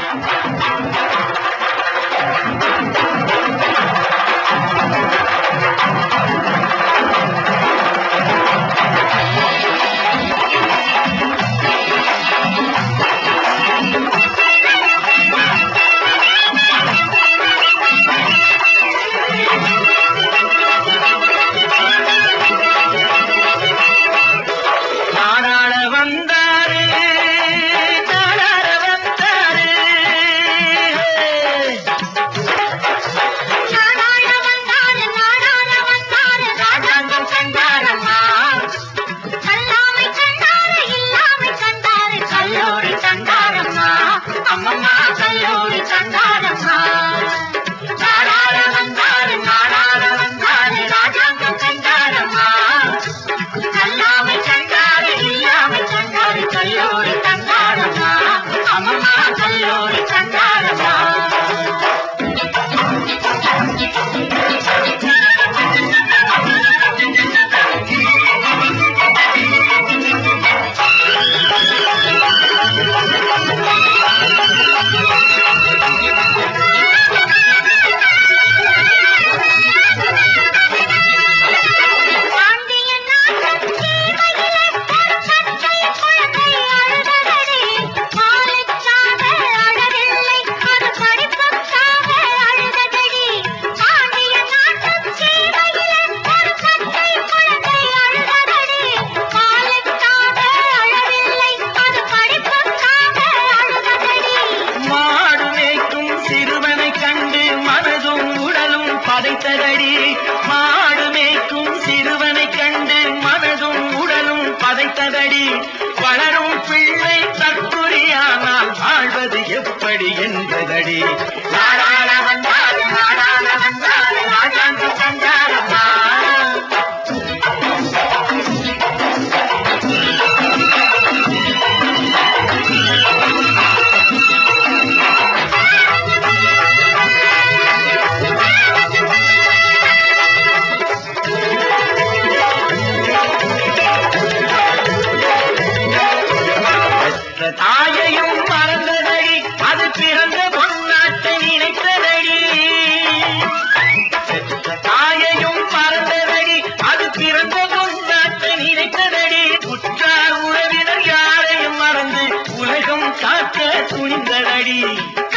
பதைத்ததடி மாடு மேய்க்கும் சிறுவனை கண்டு மனதும் உடலும் பதைத்ததடி வளரும் பிள்ளை தற்குறியானால் வாழ்வது எப்படி என்பதடி நாடாள வந்தால் நாடாள வந்தால் ராஜாங்கம் கண்டாரம்மா தாயையும் மறந்ததடி அது பிறந்த பொன்னாட்டை நினைத்ததடி தாயையும் மறந்ததடி அது பிறந்த பொன்னாட்டை நினைத்ததடி உற்றார் உறவினர் யாரையும் மறந்து உலகம் காக்க துணிந்ததடி